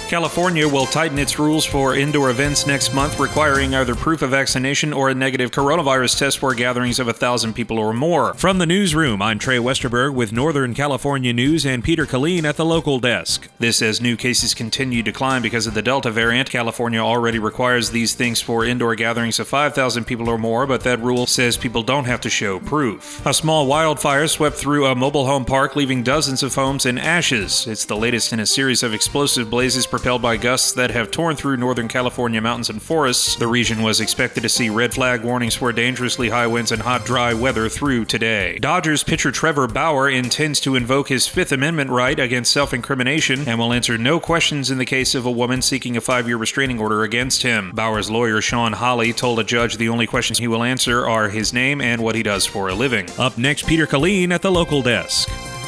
California will tighten its rules for indoor events next month, requiring either proof of vaccination or a negative coronavirus test for gatherings of 1,000 people or more. From the newsroom, I'm Trey Westerberg with Northern California News and Peter Killeen at the local desk. This as new cases continue to climb because of the Delta variant. California already requires these things for indoor gatherings of 5,000 people or more, but that rule says people don't have to show proof. A small wildfire swept through a mobile home park, leaving dozens of homes in ashes. It's the latest in a series of explosive blazes propelled by gusts that have torn through Northern California mountains and forests. The region was expected to see red flag warnings for dangerously high winds and hot, dry weather through today. Dodgers pitcher Trevor Bauer intends to invoke his Fifth Amendment right against self-incrimination and will answer no questions in the case of a woman seeking a 5-year restraining order against him. Bauer's lawyer, Sean Hawley, told a judge the only questions he will answer are his name and what he does for a living. Up next, Peter Killeen at the local desk.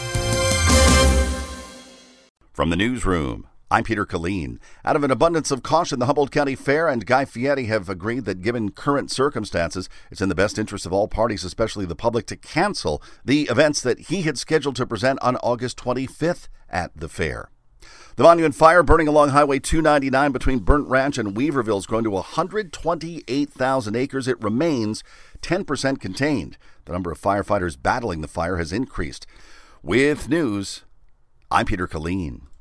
From the newsroom, I'm Peter Killeen. Out of an abundance of caution, the Humboldt County Fair and Guy Fieri have agreed that given current circumstances, it's in the best interest of all parties, especially the public, to cancel the events that he had scheduled to present on August 25th at the fair. The Monument Fire burning along Highway 299 between Burnt Ranch and Weaverville has grown to 128,000 acres. It remains 10% contained. The number of firefighters battling the fire has increased. With news, I'm Peter Killeen.